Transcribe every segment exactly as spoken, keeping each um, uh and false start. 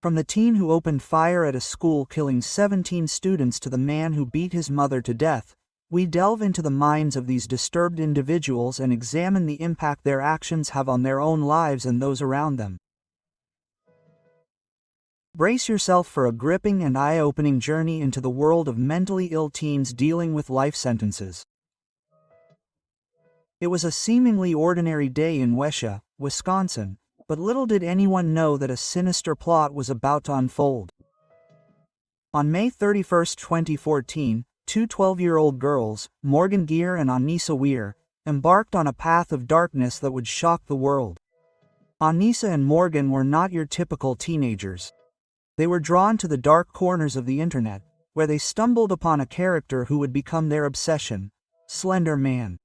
From the teen who opened fire at a school killing seventeen students to the man who beat his mother to death, we delve into the minds of these disturbed individuals and examine the impact their actions have on their own lives and those around them. Brace yourself for a gripping and eye-opening journey into the world of mentally ill teens dealing with life sentences. It was a seemingly ordinary day in Wesha, Wisconsin, but little did anyone know that a sinister plot was about to unfold. On May thirty-first, twenty fourteen, two twelve-year-old girls, Morgan Gear and Anissa Weir, embarked on a path of darkness that would shock the world. Anissa and Morgan were not your typical teenagers. They were drawn to the dark corners of the internet, where they stumbled upon a character who would become their obsession, Slender Man.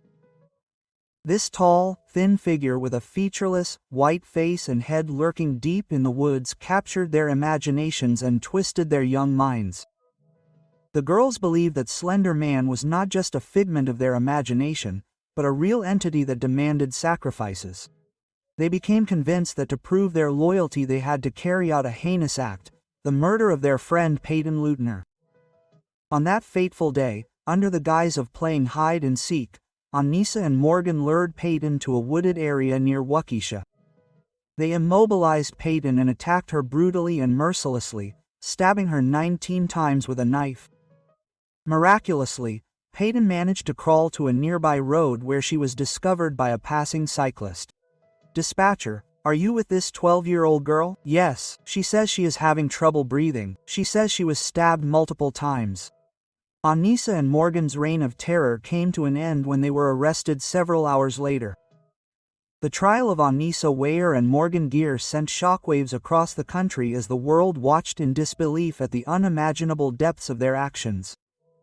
This tall, thin figure with a featureless, white face and head lurking deep in the woods captured their imaginations and twisted their young minds. The girls believed that Slender Man was not just a figment of their imagination, but a real entity that demanded sacrifices. They became convinced that to prove their loyalty they had to carry out a heinous act, the murder of their friend Peyton Leutner. On that fateful day, under the guise of playing hide and seek, Anissa and Morgan lured Peyton to a wooded area near Waukesha. They immobilized Peyton and attacked her brutally and mercilessly, stabbing her nineteen times with a knife. Miraculously, Peyton managed to crawl to a nearby road where she was discovered by a passing cyclist. "Dispatcher, are you with this twelve-year-old girl?" "Yes, she says she is having trouble breathing. She says she was stabbed multiple times." Anissa and Morgan's reign of terror came to an end when they were arrested several hours later. The trial of Anissa Weir and Morgan Gear sent shockwaves across the country as the world watched in disbelief at the unimaginable depths of their actions.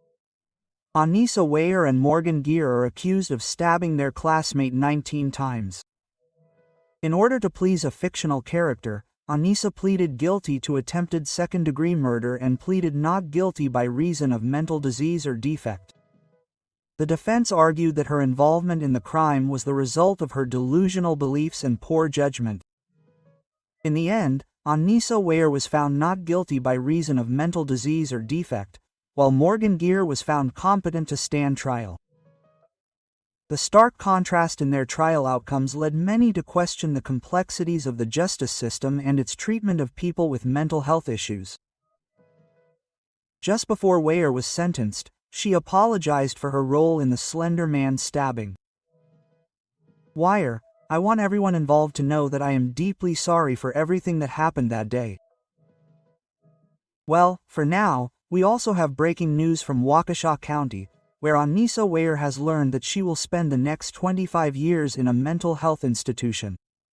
Anissa Weir and Morgan Gear are accused of stabbing their classmate nineteen times. In order to please a fictional character, Anissa pleaded guilty to attempted second-degree murder and pleaded not guilty by reason of mental disease or defect. The defense argued that her involvement in the crime was the result of her delusional beliefs and poor judgment. In the end, Anissa Weir was found not guilty by reason of mental disease or defect, while Morgan Gear was found competent to stand trial. The stark contrast in their trial outcomes led many to question the complexities of the justice system and its treatment of people with mental health issues. Just before Weir was sentenced, she apologized for her role in the Slender Man stabbing. "Weir, I want everyone involved to know that I am deeply sorry for everything that happened that day." Well, for now, we also have breaking news from Waukesha County, where Anissa Weir has learned that she will spend the next twenty-five years in a mental health institution.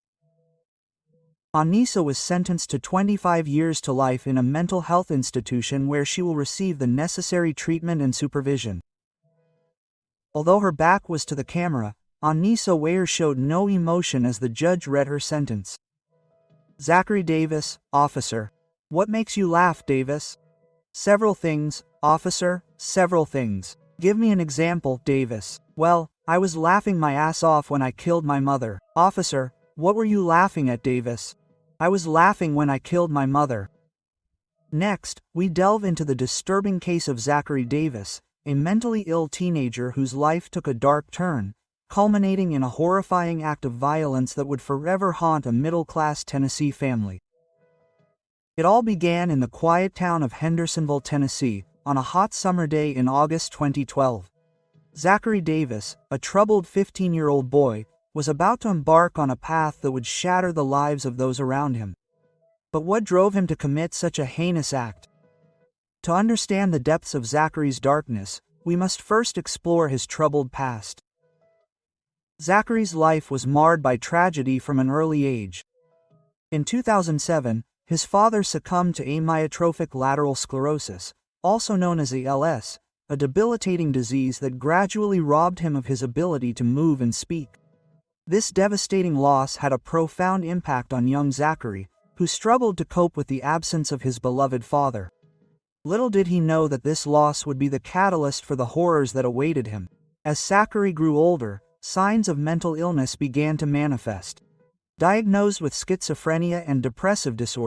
Anissa was sentenced to twenty-five years to life in a mental health institution where she will receive the necessary treatment and supervision. Although her back was to the camera, Anissa Weir showed no emotion as the judge read her sentence. "Zachary Davis, officer." "What makes you laugh, Davis?" "Several things, officer, several things." "Give me an example, Davis." "Well, I was laughing my ass off when I killed my mother." "Officer, what were you laughing at, Davis?" "I was laughing when I killed my mother." Next, we delve into the disturbing case of Zachary Davis, a mentally ill teenager whose life took a dark turn, culminating in a horrifying act of violence that would forever haunt a middle-class Tennessee family. It all began in the quiet town of Hendersonville, Tennessee, on a hot summer day in August twenty twelve. Zachary Davis, a troubled fifteen-year-old boy, was about to embark on a path that would shatter the lives of those around him. But what drove him to commit such a heinous act? To understand the depths of Zachary's darkness, we must first explore his troubled past. Zachary's life was marred by tragedy from an early age. In two thousand seven, his father succumbed to amyotrophic lateral sclerosis, also known as A L S, a debilitating disease that gradually robbed him of his ability to move and speak. This devastating loss had a profound impact on young Zachary, who struggled to cope with the absence of his beloved father. Little did he know that this loss would be the catalyst for the horrors that awaited him. As Zachary grew older, signs of mental illness began to manifest. Diagnosed with schizophrenia and depressive disorder,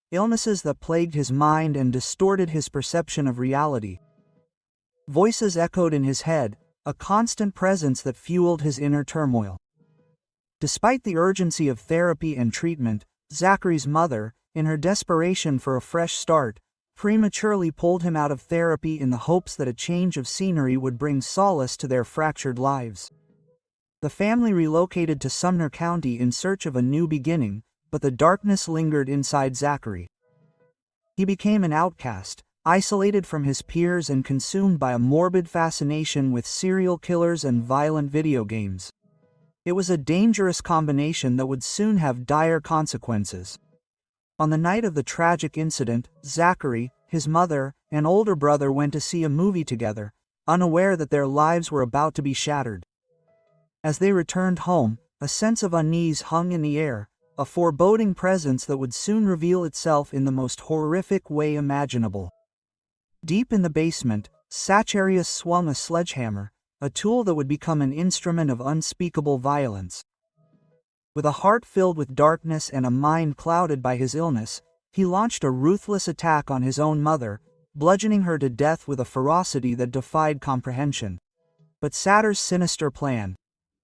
illnesses that plagued his mind and distorted his perception of reality. Voices echoed in his head, a constant presence that fueled his inner turmoil. Despite the urgency of therapy and treatment, Zachary's mother, in her desperation for a fresh start, prematurely pulled him out of therapy in the hopes that a change of scenery would bring solace to their fractured lives. The family relocated to Sumner County in search of a new beginning, but the darkness lingered inside Zachary. He became an outcast, isolated from his peers and consumed by a morbid fascination with serial killers and violent video games. It was a dangerous combination that would soon have dire consequences. On the night of the tragic incident, Zachary, his mother, and older brother went to see a movie together, unaware that their lives were about to be shattered. As they returned home, a sense of unease hung in the air, a foreboding presence that would soon reveal itself in the most horrific way imaginable. Deep in the basement, Zacharias swung a sledgehammer, a tool that would become an instrument of unspeakable violence. With a heart filled with darkness and a mind clouded by his illness, he launched a ruthless attack on his own mother, bludgeoning her to death with a ferocity that defied comprehension. But Satyr's sinister plan.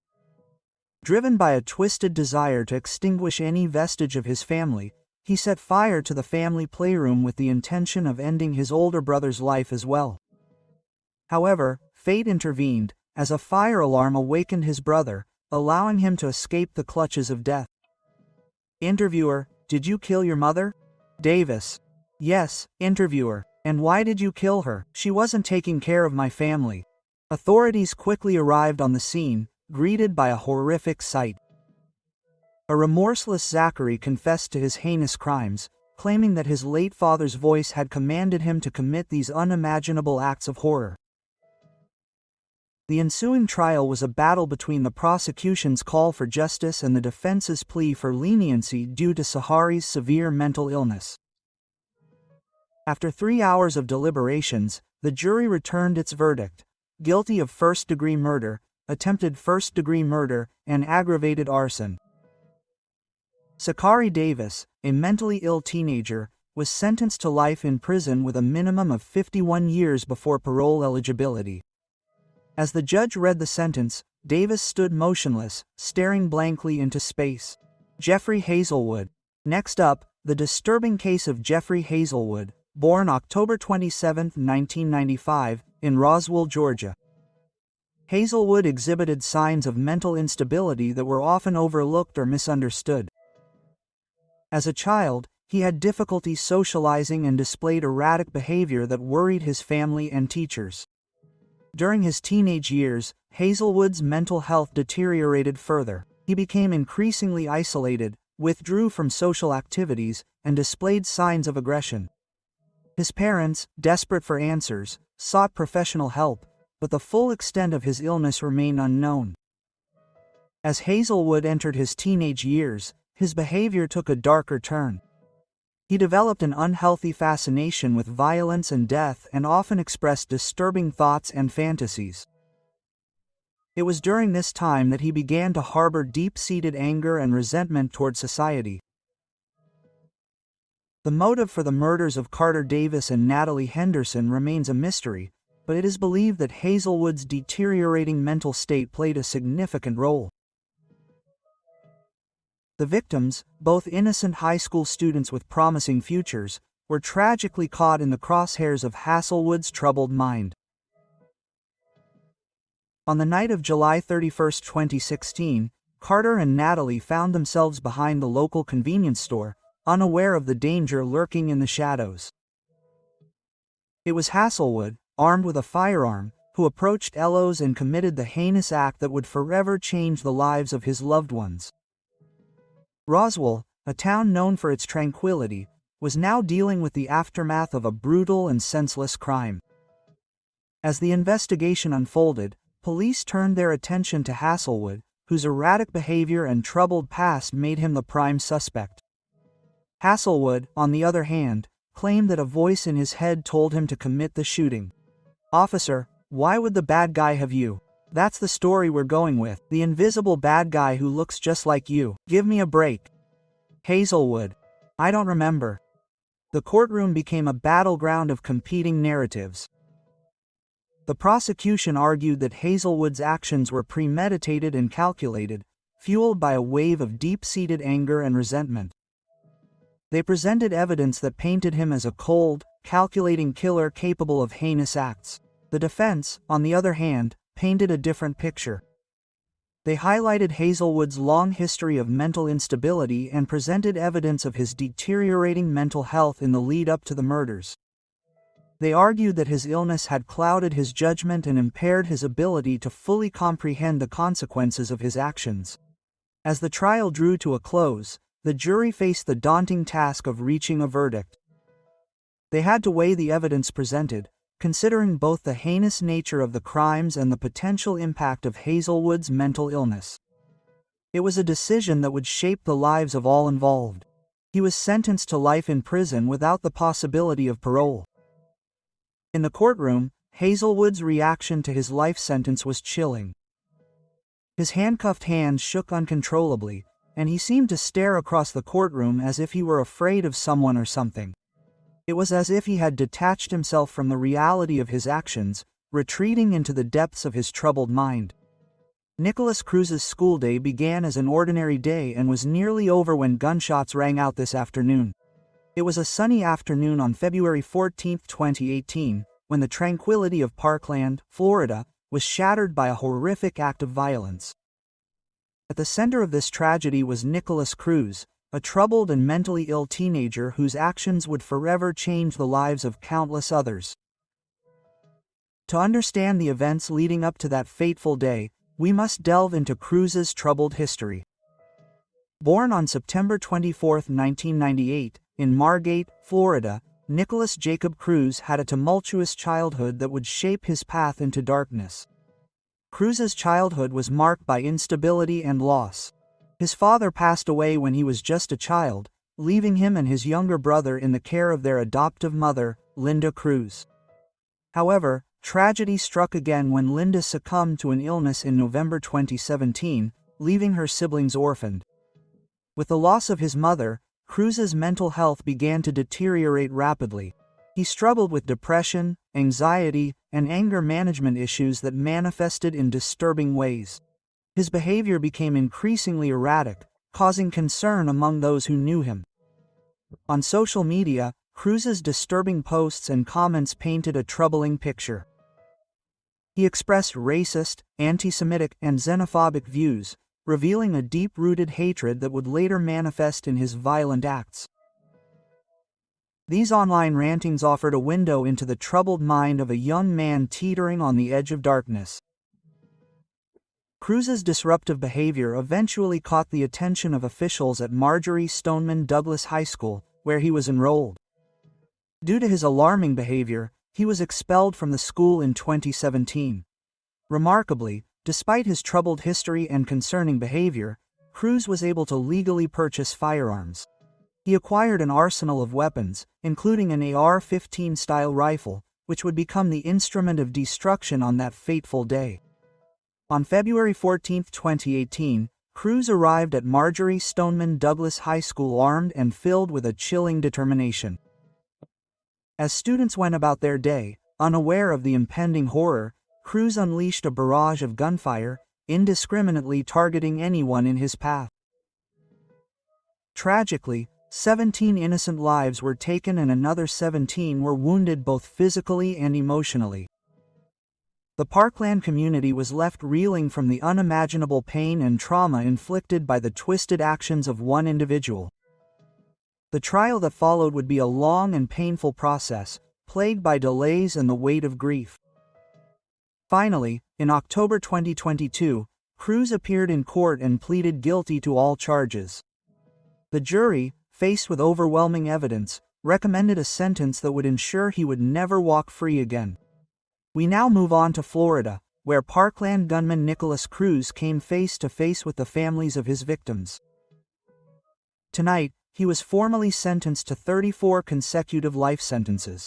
Driven by a twisted desire to extinguish any vestige of his family, he set fire to the family playroom with the intention of ending his older brother's life as well. However, fate intervened, as a fire alarm awakened his brother, allowing him to escape the clutches of death. Interviewer: Did you kill your mother? Davis: Yes. Interviewer: And why did you kill her? She wasn't taking care of my family. Authorities quickly arrived on the scene, greeted by a horrific sight. A remorseless Zachary confessed to his heinous crimes, claiming that his late father's voice had commanded him to commit these unimaginable acts of horror. The ensuing trial was a battle between the prosecution's call for justice and the defense's plea for leniency due to Zachary's severe mental illness. After three hours of deliberations, the jury returned its verdict: guilty of first-degree murder, attempted first-degree murder, and aggravated arson. Zachary Davis, a mentally ill teenager, was sentenced to life in prison with a minimum of fifty-one years before parole eligibility. As the judge read the sentence, Davis stood motionless, staring blankly into space. Jeffrey Hazelwood. Next up, the disturbing case of Jeffrey Hazelwood, born October twenty-seventh, nineteen ninety-five, in Roswell, Georgia. Hazelwood exhibited signs of mental instability that were often overlooked or misunderstood. As a child, he had difficulty socializing and displayed erratic behavior that worried his family and teachers. During his teenage years, Hazelwood's mental health deteriorated further. He became increasingly isolated, withdrew from social activities, and displayed signs of aggression. His parents, desperate for answers, sought professional help, but the full extent of his illness remained unknown. As Hazelwood entered his teenage years, his behavior took a darker turn. He developed an unhealthy fascination with violence and death and often expressed disturbing thoughts and fantasies. It was during this time that he began to harbor deep-seated anger and resentment toward society. The motive for the murders of Carter Davis and Natalie Henderson remains a mystery, but it is believed that Hazelwood's deteriorating mental state played a significant role. The victims, both innocent high school students with promising futures, were tragically caught in the crosshairs of Hazelwood's troubled mind. On the night of July thirty-first, twenty sixteen, Carter and Natalie found themselves behind the local convenience store, unaware of the danger lurking in the shadows. It was Hazelwood, armed with a firearm, who approached Ello's and committed the heinous act that would forever change the lives of his loved ones. Roswell, a town known for its tranquility, was now dealing with the aftermath of a brutal and senseless crime. As the investigation unfolded, police turned their attention to Hazelwood, whose erratic behavior and troubled past made him the prime suspect. Hazelwood, on the other hand, claimed that a voice in his head told him to commit the shooting. "Officer, why would the bad guy have you? That's the story we're going with. The invisible bad guy who looks just like you. Give me a break." Hazelwood: "I don't remember. The courtroom became a battleground of competing narratives. The prosecution argued that Hazelwood's actions were premeditated and calculated, fueled by a wave of deep-seated anger and resentment. They presented evidence that painted him as a cold, calculating killer capable of heinous acts. The defense, on the other hand, painted a different picture. They highlighted Hazelwood's long history of mental instability and presented evidence of his deteriorating mental health in the lead-up to the murders. They argued that his illness had clouded his judgment and impaired his ability to fully comprehend the consequences of his actions. As the trial drew to a close, the jury faced the daunting task of reaching a verdict. They had to weigh the evidence presented, considering both the heinous nature of the crimes and the potential impact of Hazelwood's mental illness. It was a decision that would shape the lives of all involved. He was sentenced to life in prison without the possibility of parole. In the courtroom, Hazelwood's reaction to his life sentence was chilling. His handcuffed hands shook uncontrollably, and he seemed to stare across the courtroom as if he were afraid of someone or something. It was as if he had detached himself from the reality of his actions, retreating into the depths of his troubled mind. Nikolas Cruz's school day began as an ordinary day and was nearly over when gunshots rang out this afternoon. It was a sunny afternoon on February fourteenth, twenty eighteen, when the tranquility of Parkland, Florida, was shattered by a horrific act of violence. At the center of this tragedy was Nikolas Cruz, a troubled and mentally ill teenager whose actions would forever change the lives of countless others. To understand the events leading up to that fateful day, we must delve into Cruz's troubled history. Born on September twenty-fourth, nineteen ninety-eight, in Margate, Florida, Nikolas Jacob Cruz had a tumultuous childhood that would shape his path into darkness. Cruz's childhood was marked by instability and loss. His father passed away when he was just a child, leaving him and his younger brother in the care of their adoptive mother, Linda Cruz. However, tragedy struck again when Linda succumbed to an illness in November twenty seventeen, leaving her siblings orphaned. With the loss of his mother, Cruz's mental health began to deteriorate rapidly. He struggled with depression, anxiety, and anger management issues that manifested in disturbing ways. His behavior became increasingly erratic, causing concern among those who knew him. On social media, Cruz's disturbing posts and comments painted a troubling picture. He expressed racist, anti-Semitic, and xenophobic views, revealing a deep-rooted hatred that would later manifest in his violent acts. These online rantings offered a window into the troubled mind of a young man teetering on the edge of darkness. Cruz's disruptive behavior eventually caught the attention of officials at Marjory Stoneman Douglas High School, where he was enrolled. Due to his alarming behavior, he was expelled from the school in twenty seventeen. Remarkably, despite his troubled history and concerning behavior, Cruz was able to legally purchase firearms. He acquired an arsenal of weapons, including an A R fifteen style rifle, which would become the instrument of destruction on that fateful day. On February fourteenth, twenty eighteen, Cruz arrived at Marjory Stoneman Douglas High School armed and filled with a chilling determination. As students went about their day, unaware of the impending horror, Cruz unleashed a barrage of gunfire, indiscriminately targeting anyone in his path. Tragically, seventeen innocent lives were taken and another seventeen were wounded both physically and emotionally. The Parkland community was left reeling from the unimaginable pain and trauma inflicted by the twisted actions of one individual. The trial that followed would be a long and painful process, plagued by delays and the weight of grief. Finally, in October twenty twenty-two, Cruz appeared in court and pleaded guilty to all charges. The jury, faced with overwhelming evidence, recommended a sentence that would ensure he would never walk free again. We now move on to Florida, where Parkland gunman Nikolas Cruz came face to face with the families of his victims. Tonight, he was formally sentenced to thirty-four consecutive life sentences.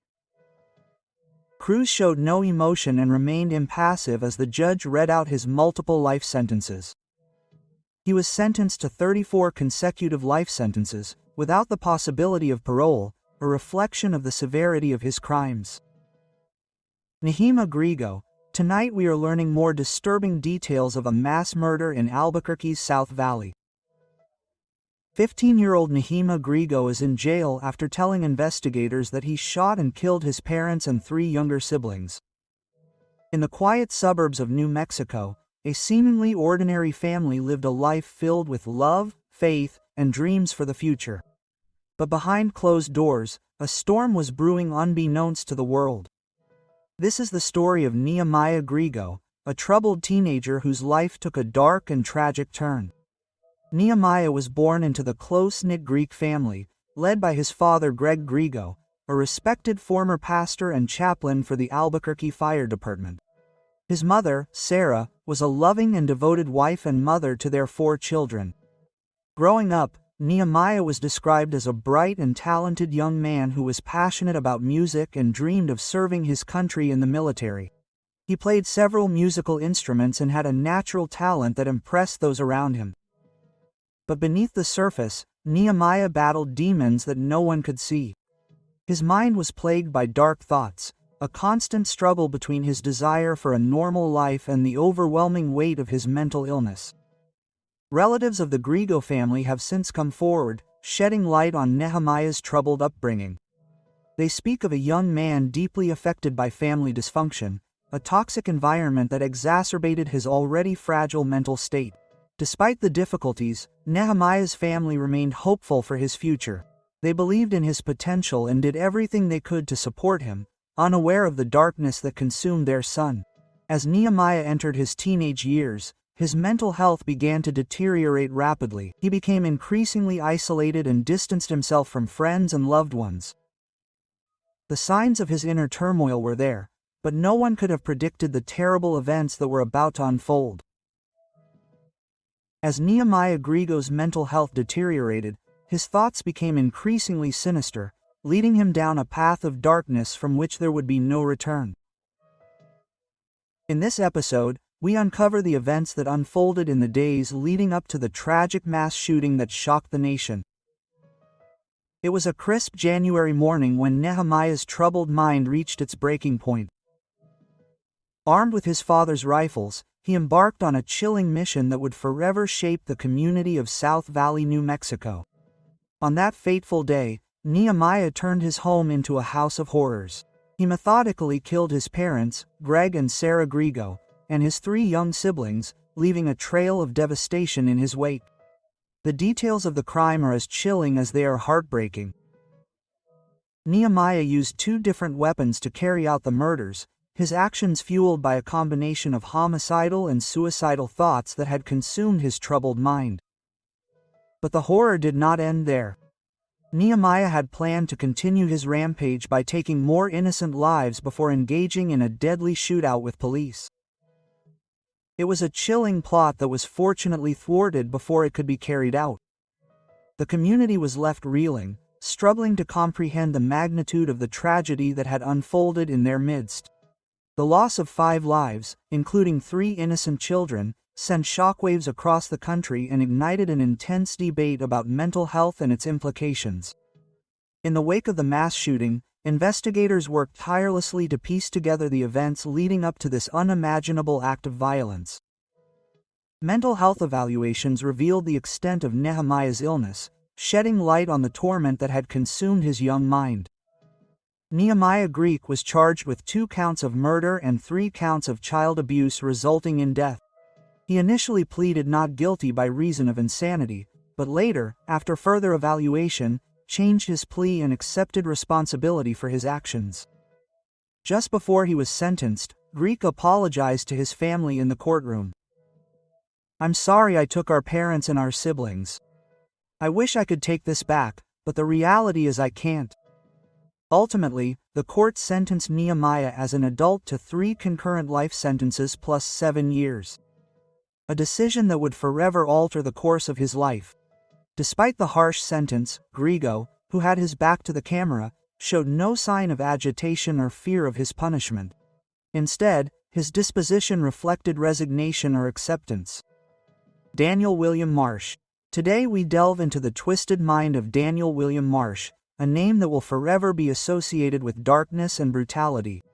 Cruz showed no emotion and remained impassive as the judge read out his multiple life sentences. He was sentenced to thirty-four consecutive life sentences, without the possibility of parole, a reflection of the severity of his crimes. Nehima Grigo. Tonight we are learning more disturbing details of a mass murder in Albuquerque's South Valley. fifteen-year-old Nehima Grigo is in jail after telling investigators that he shot and killed his parents and three younger siblings. In the quiet suburbs of New Mexico, a seemingly ordinary family lived a life filled with love, faith, and dreams for the future. But behind closed doors, a storm was brewing unbeknownst to the world. This is the story of Nehemiah Grigo, a troubled teenager whose life took a dark and tragic turn. Nehemiah was born into the close-knit Greek family, led by his father Greg Grigo, a respected former pastor and chaplain for the Albuquerque Fire Department. His mother, Sarah, was a loving and devoted wife and mother to their four children. Growing up, Nehemiah was described as a bright and talented young man who was passionate about music and dreamed of serving his country in the military. He played several musical instruments and had a natural talent that impressed those around him. But beneath the surface, Nehemiah battled demons that no one could see. His mind was plagued by dark thoughts, a constant struggle between his desire for a normal life and the overwhelming weight of his mental illness. Relatives of the Grigo family have since come forward, shedding light on Nehemiah's troubled upbringing. They speak of a young man deeply affected by family dysfunction, a toxic environment that exacerbated his already fragile mental state. Despite the difficulties, Nehemiah's family remained hopeful for his future. They believed in his potential and did everything they could to support him, unaware of the darkness that consumed their son. As Nehemiah entered his teenage years, his mental health began to deteriorate rapidly. He became increasingly isolated and distanced himself from friends and loved ones. The signs of his inner turmoil were there, but no one could have predicted the terrible events that were about to unfold. As Nehemiah Grigo's mental health deteriorated, his thoughts became increasingly sinister, leading him down a path of darkness from which there would be no return. In this episode, we uncover the events that unfolded in the days leading up to the tragic mass shooting that shocked the nation. It was a crisp January morning when Nehemiah's troubled mind reached its breaking point. Armed with his father's rifles, he embarked on a chilling mission that would forever shape the community of South Valley, New Mexico. On that fateful day, Nehemiah turned his home into a house of horrors. He methodically killed his parents, Greg and Sarah Grigo, and his three young siblings, leaving a trail of devastation in his wake. The details of the crime are as chilling as they are heartbreaking. Nehemiah used two different weapons to carry out the murders, his actions fueled by a combination of homicidal and suicidal thoughts that had consumed his troubled mind. But the horror did not end there. Nehemiah had planned to continue his rampage by taking more innocent lives before engaging in a deadly shootout with police. It was a chilling plot that was fortunately thwarted before it could be carried out. The community was left reeling, struggling to comprehend the magnitude of the tragedy that had unfolded in their midst. The loss of five lives, including three innocent children, sent shockwaves across the country and ignited an intense debate about mental health and its implications. In the wake of the mass shooting, investigators worked tirelessly to piece together the events leading up to this unimaginable act of violence. Mental health evaluations revealed the extent of Nehemiah's illness, shedding light on the torment that had consumed his young mind. Nehemiah Grigo was charged with two counts of murder and three counts of child abuse resulting in death. He initially pleaded not guilty by reason of insanity, but later, after further evaluation, changed his plea and accepted responsibility for his actions. Just before he was sentenced, Grigo apologized to his family in the courtroom. "I'm sorry I took our parents and our siblings. I wish I could take this back, but the reality is I can't." Ultimately, the court sentenced Nehemiah as an adult to three concurrent life sentences plus seven years. A decision that would forever alter the course of his life. Despite the harsh sentence, Grigo, who had his back to the camera, showed no sign of agitation or fear of his punishment. Instead, his disposition reflected resignation or acceptance. Daniel William Marsh. Today we delve into the twisted mind of Daniel William Marsh, a name that will forever be associated with darkness and brutality.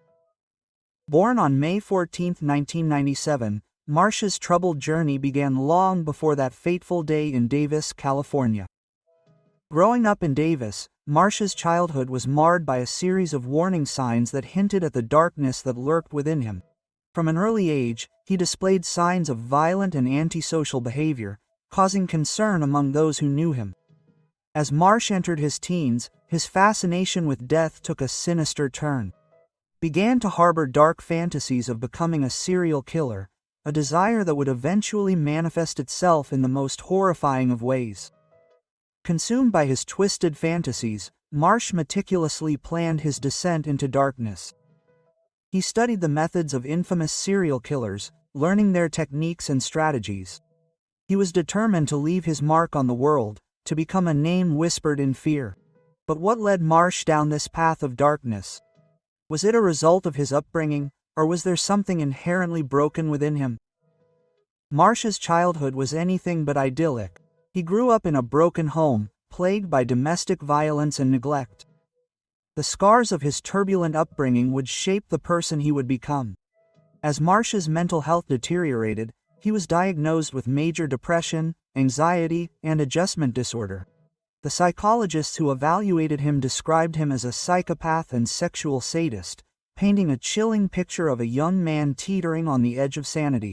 Born on May fourteenth, nineteen ninety-seven, Marsh's troubled journey began long before that fateful day in Davis, California. Growing up in Davis, Marsh's childhood was marred by a series of warning signs that hinted at the darkness that lurked within him. From an early age, he displayed signs of violent and antisocial behavior, causing concern among those who knew him. As Marsh entered his teens, his fascination with death took a sinister turn. Began to harbor dark fantasies of becoming a serial killer, a desire that would eventually manifest itself in the most horrifying of ways. Consumed by his twisted fantasies, Marsh meticulously planned his descent into darkness. He studied the methods of infamous serial killers, learning their techniques and strategies. He was determined to leave his mark on the world, to become a name whispered in fear. But what led Marsh down this path of darkness? Was it a result of his upbringing, or was there something inherently broken within him? Marsh's childhood was anything but idyllic. He grew up in a broken home, plagued by domestic violence and neglect. The scars of his turbulent upbringing would shape the person he would become. As Marsh's mental health deteriorated, he was diagnosed with major depression, anxiety, and adjustment disorder. The psychologists who evaluated him described him as a psychopath and sexual sadist, painting a chilling picture of a young man teetering on the edge of sanity.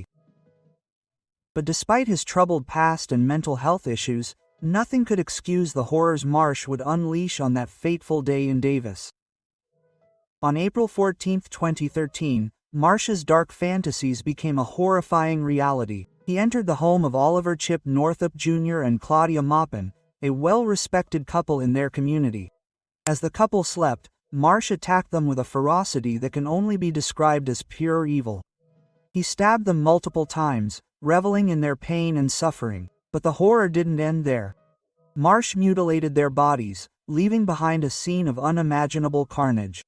But despite his troubled past and mental health issues, nothing could excuse the horrors Marsh would unleash on that fateful day in Davis. On April fourteenth, twenty thirteen, Marsh's dark fantasies became a horrifying reality. He entered the home of Oliver Chip Northup Junior and Claudia Maupin, a well-respected couple in their community. As the couple slept, Marsh attacked them with a ferocity that can only be described as pure evil. He stabbed them multiple times, reveling in their pain and suffering. But the horror didn't end there. Marsh mutilated their bodies, leaving behind a scene of unimaginable carnage.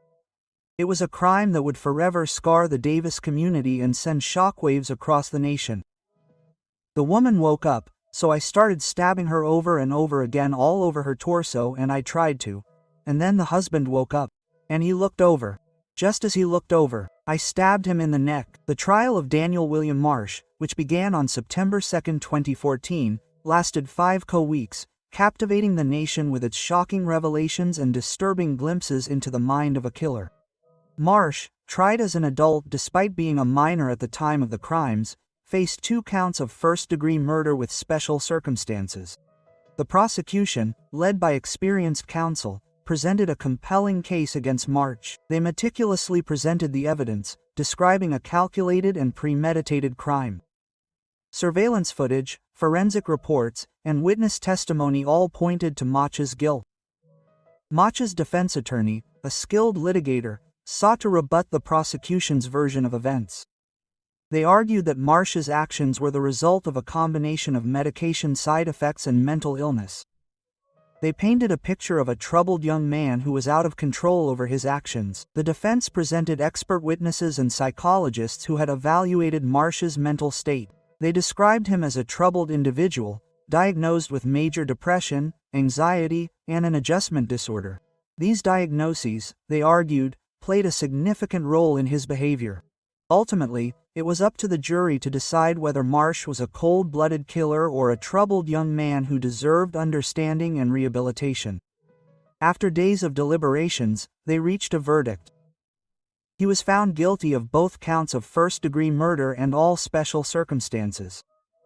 It was a crime that would forever scar the Davis community and send shockwaves across the nation. The woman woke up, so I started stabbing her over and over again all over her torso, and I tried to. And then the husband woke up, and he looked over. Just as he looked over, I stabbed him in the neck. The trial of Daniel William Marsh, which began on September second, twenty fourteen, lasted five co-weeks, captivating the nation with its shocking revelations and disturbing glimpses into the mind of a killer. Marsh, tried as an adult despite being a minor at the time of the crimes, faced two counts of first-degree murder with special circumstances. The prosecution, led by experienced counsel, presented a compelling case against Marsh. They meticulously presented the evidence, describing a calculated and premeditated crime. Surveillance footage, forensic reports, and witness testimony all pointed to Marsh's guilt. Marsh's defense attorney, a skilled litigator, sought to rebut the prosecution's version of events. They argued that Marsh's actions were the result of a combination of medication side effects and mental illness. They painted a picture of a troubled young man who was out of control over his actions. The defense presented expert witnesses and psychologists who had evaluated Marsh's mental state. They described him as a troubled individual, diagnosed with major depression, anxiety, and an adjustment disorder. These diagnoses, they argued, played a significant role in his behavior. Ultimately, it was up to the jury to decide whether Marsh was a cold-blooded killer or a troubled young man who deserved understanding and rehabilitation. After days of deliberations, they reached a verdict. He was found guilty of both counts of first-degree murder and all special circumstances.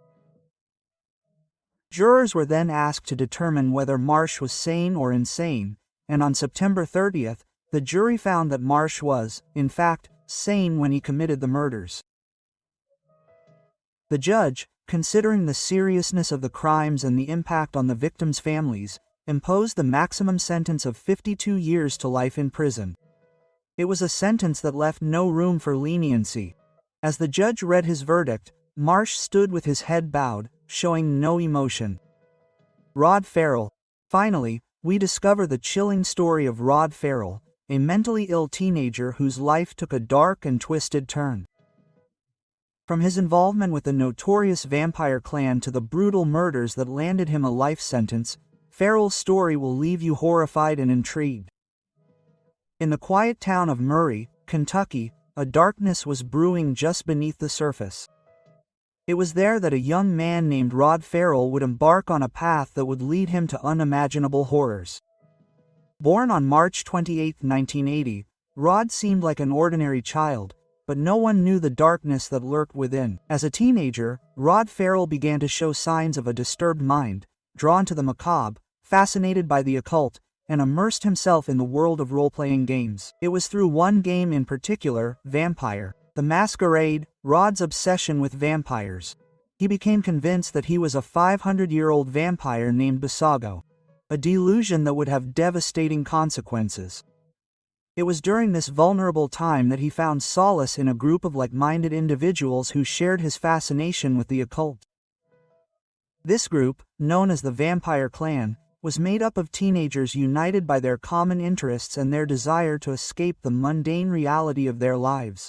Jurors were then asked to determine whether Marsh was sane or insane, and on September thirtieth, the jury found that Marsh was, in fact, sane when he committed the murders. The judge, considering the seriousness of the crimes and the impact on the victims' families, imposed the maximum sentence of fifty-two years to life in prison. It was a sentence that left no room for leniency. As the judge read his verdict, Marsh stood with his head bowed, showing no emotion. Rod Ferrell. Finally, we discover the chilling story of Rod Ferrell, a mentally ill teenager whose life took a dark and twisted turn. From his involvement with the notorious vampire clan to the brutal murders that landed him a life sentence, Farrell's story will leave you horrified and intrigued. In the quiet town of Murray, Kentucky, a darkness was brewing just beneath the surface. It was there that a young man named Rod Farrell would embark on a path that would lead him to unimaginable horrors. Born on March twenty-eighth, nineteen eighty, Rod seemed like an ordinary child, but no one knew the darkness that lurked within. As a teenager, Rod Farrell began to show signs of a disturbed mind, drawn to the macabre, fascinated by the occult, and immersed himself in the world of role-playing games. It was through one game in particular, Vampire: The Masquerade, Rod's obsession with vampires. He became convinced that he was a five hundred year old vampire named Basago, a delusion that would have devastating consequences. It was during this vulnerable time that he found solace in a group of like-minded individuals who shared his fascination with the occult. This group, known as the Vampire Clan, was made up of teenagers united by their common interests and their desire to escape the mundane reality of their lives.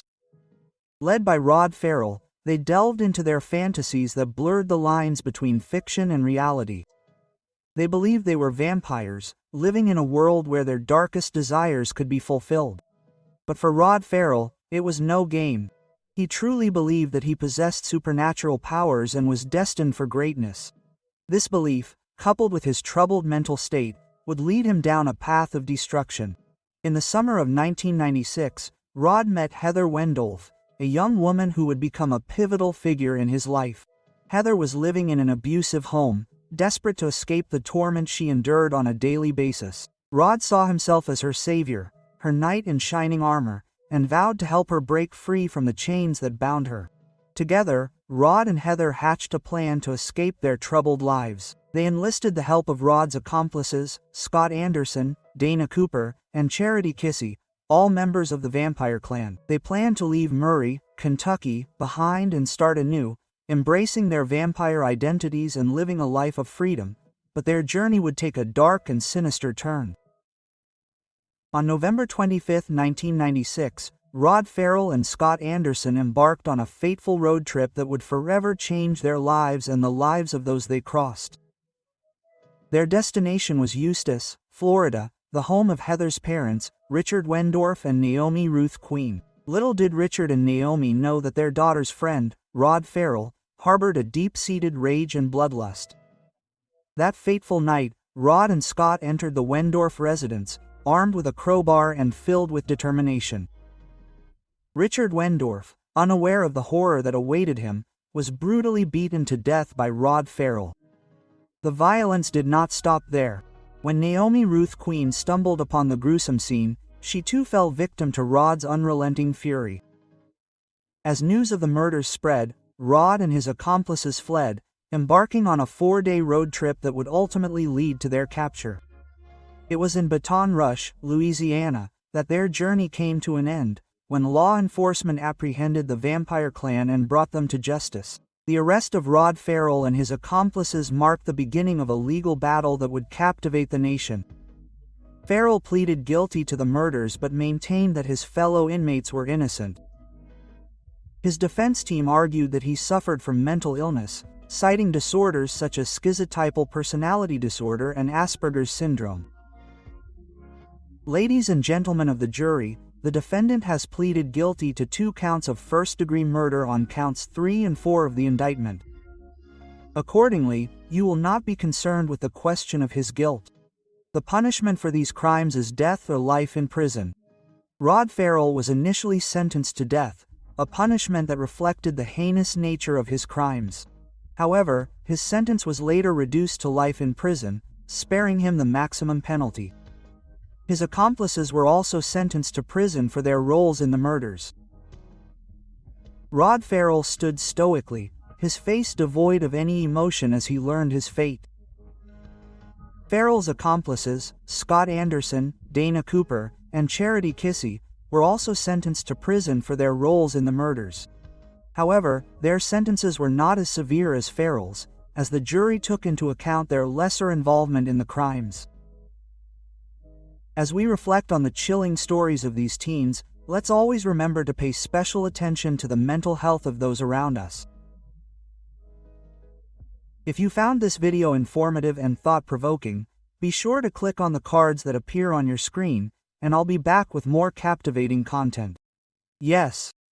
Led by Rod Farrell, they delved into their fantasies that blurred the lines between fiction and reality. They believed they were vampires, living in a world where their darkest desires could be fulfilled. But for Rod Farrell, it was no game. He truly believed that he possessed supernatural powers and was destined for greatness. This belief, coupled with his troubled mental state, would lead him down a path of destruction. In the summer of nineteen ninety-six, Rod met Heather Wendolf, a young woman who would become a pivotal figure in his life. Heather was living in an abusive home, desperate to escape the torment she endured on a daily basis. Rod saw himself as her savior, her knight in shining armor, and vowed to help her break free from the chains that bound her. Together, Rod and Heather hatched a plan to escape their troubled lives. They enlisted the help of Rod's accomplices, Scott Anderson, Dana Cooper, and Charity Kissy, all members of the Vampire Clan. They planned to leave Murray, Kentucky, behind and start anew, embracing their vampire identities and living a life of freedom, but their journey would take a dark and sinister turn. On November twenty-fifth, nineteen ninety-six, Rod Farrell and Scott Anderson embarked on a fateful road trip that would forever change their lives and the lives of those they crossed. Their destination was Eustis, Florida, the home of Heather's parents, Richard Wendorf and Naomi Ruth Queen. Little did Richard and Naomi know that their daughter's friend, Rod Farrell, harbored a deep-seated rage and bloodlust. That fateful night, Rod and Scott entered the Wendorf residence, armed with a crowbar and filled with determination. Richard Wendorf, unaware of the horror that awaited him, was brutally beaten to death by Rod Farrell. The violence did not stop there. When Naomi Ruth Queen stumbled upon the gruesome scene, she too fell victim to Rod's unrelenting fury. As news of the murders spread, Rod and his accomplices fled, embarking on a four-day road trip that would ultimately lead to their capture. It was in Baton Rouge, Louisiana, that their journey came to an end, when law enforcement apprehended the Vampire Clan and brought them to justice. The arrest of Rod Farrell and his accomplices marked the beginning of a legal battle that would captivate the nation. Farrell pleaded guilty to the murders but maintained that his fellow inmates were innocent. His defense team argued that he suffered from mental illness, citing disorders such as schizotypal personality disorder and Asperger's syndrome. Ladies and gentlemen of the jury, the defendant has pleaded guilty to two counts of first-degree murder on counts three and four of the indictment. Accordingly, you will not be concerned with the question of his guilt. The punishment for these crimes is death or life in prison. Rod Farrell was initially sentenced to death, a punishment that reflected the heinous nature of his crimes. However, his sentence was later reduced to life in prison, sparing him the maximum penalty. His accomplices were also sentenced to prison for their roles in the murders. Rod Farrell stood stoically, his face devoid of any emotion as he learned his fate. Farrell's accomplices, Scott Anderson, Dana Cooper, and Charity Kissy, were also sentenced to prison for their roles in the murders. However, their sentences were not as severe as Farrell's, as the jury took into account their lesser involvement in the crimes. As we reflect on the chilling stories of these teens, let's always remember to pay special attention to the mental health of those around us. If you found this video informative and thought-provoking, Be sure to click on the cards that appear on your screen, and I'll be back with more captivating content. Yes,